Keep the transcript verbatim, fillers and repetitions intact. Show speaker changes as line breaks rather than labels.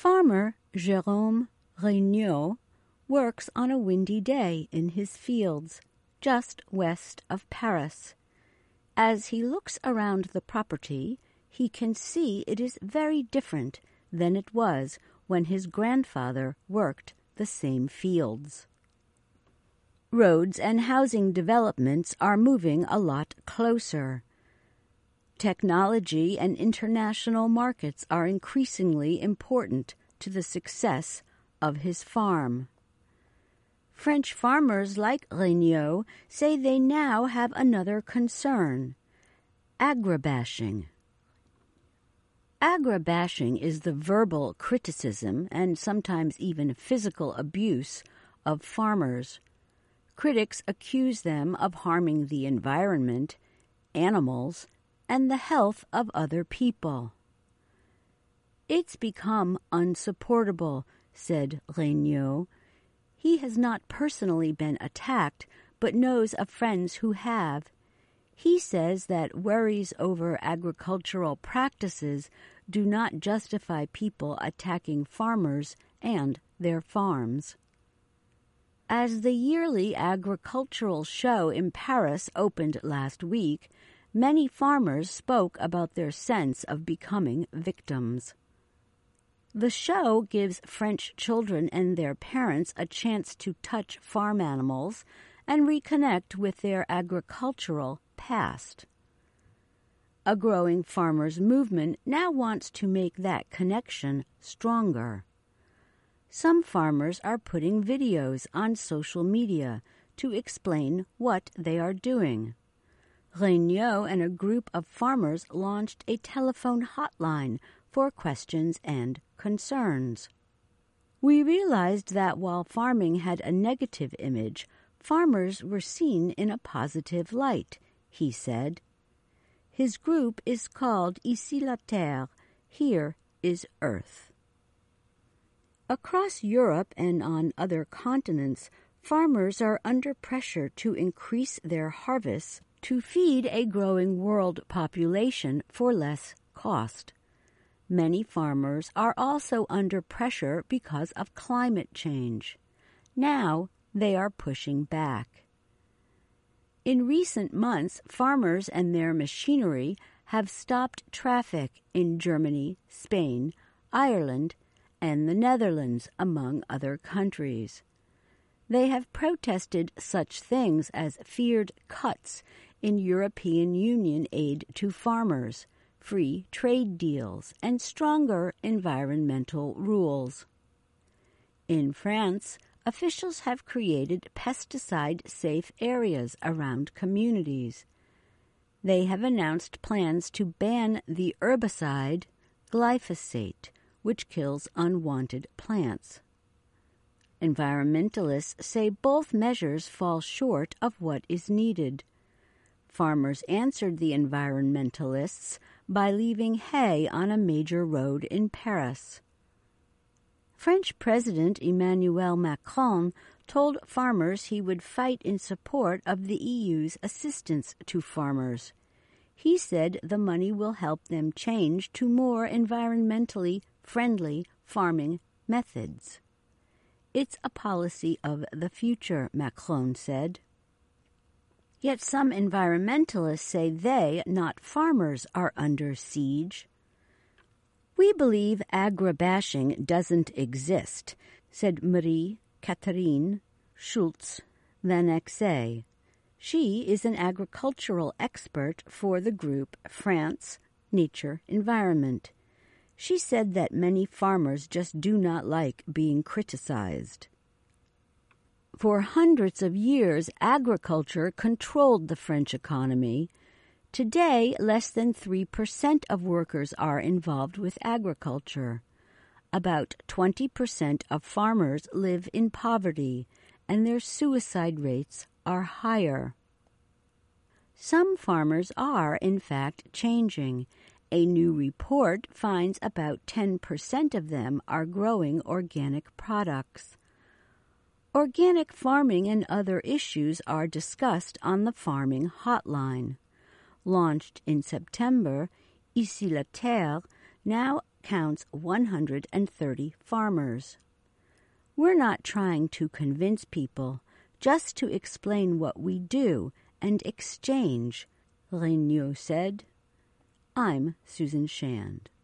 Farmer Jérôme Regnault works on a windy day in his fields, just west of Paris. As he looks around the property, he can see it is very different than it was when his grandfather worked the same fields. Roads and housing developments are moving a lot closer. Technology and international markets are increasingly important to the success of his farm. French farmers like Regnault say they now have another concern: agribashing. Agribashing is the verbal criticism and sometimes even physical abuse of farmers. Critics accuse them of harming the environment, animals, and the health of other people. "It's become unsupportable," said Regnault. He has not personally been attacked, but knows of friends who have. He says that worries over agricultural practices do not justify people attacking farmers and their farms. As the yearly agricultural show in Paris opened last week, many farmers spoke about their sense of becoming victims. The show gives French children and their parents a chance to touch farm animals and reconnect with their agricultural past. A growing farmers' movement now wants to make that connection stronger. Some farmers are putting videos on social media to explain what they are doing. Regnault and a group of farmers launched a telephone hotline for questions and concerns. "We realized that while farming had a negative image, farmers were seen in a positive light," he said. His group is called Ici la Terre, Here is Earth. Across Europe and on other continents, farmers are under pressure to increase their harvests to feed a growing world population for less cost. Many farmers are also under pressure because of climate change. Now they are pushing back. In recent months, farmers and their machinery have stopped traffic in Germany, Spain, Ireland, and the Netherlands, among other countries. They have protested such things as feared cuts in European Union aid to farmers, free trade deals, and stronger environmental rules. In France, officials have created pesticide-safe areas around communities. They have announced plans to ban the herbicide glyphosate, which kills unwanted plants. Environmentalists say both measures fall short of what is needed. Farmers answered the environmentalists by leaving hay on a major road in Paris. French President Emmanuel Macron told farmers he would fight in support of the E U's assistance to farmers. He said the money will help them change to more environmentally friendly farming methods. "It's a policy of the future," Macron said. Yet some environmentalists say they, not farmers, are under siege. "We believe agribashing doesn't exist," said Marie-Catherine Schultz-Vanexay. She is an agricultural expert for the group France Nature Environment. She said that many farmers just do not like being criticized. For hundreds of years, agriculture controlled the French economy. Today, less than three percent of workers are involved with agriculture. About twenty percent of farmers live in poverty, and their suicide rates are higher. Some farmers are, in fact, changing. A new report finds about ten percent of them are growing organic products. Organic farming and other issues are discussed on the Farming Hotline. Launched in September, Ici la Terre now counts one hundred thirty farmers. We're not trying to convince people, just to explain what we do and exchange, Regnault said. I'm Susan Shand.